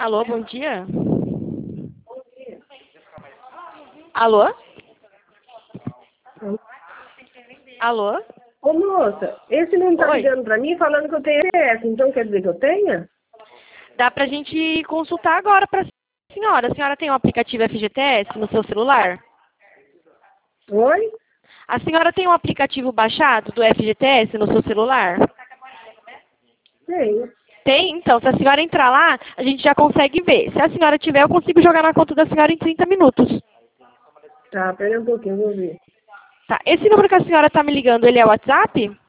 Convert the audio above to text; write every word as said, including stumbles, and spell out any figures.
Alô, bom dia. Alô? Alô? Ô moça, esse não tá Oi. ligando pra mim falando que eu tenho F G T S, então quer dizer que eu tenha? Dá pra gente consultar agora pra senhora. A senhora tem o aplicativo F G T S no seu celular? Oi? A senhora tem um aplicativo baixado do F G T S no seu celular? Tenho. Tem? Então, se a senhora entrar lá, a gente já consegue ver. Se a senhora tiver, eu consigo jogar na conta da senhora em trinta minutos. Tá, pera um pouquinho, vou ver. Tá. Esse número que a senhora está me ligando, ele é o WhatsApp?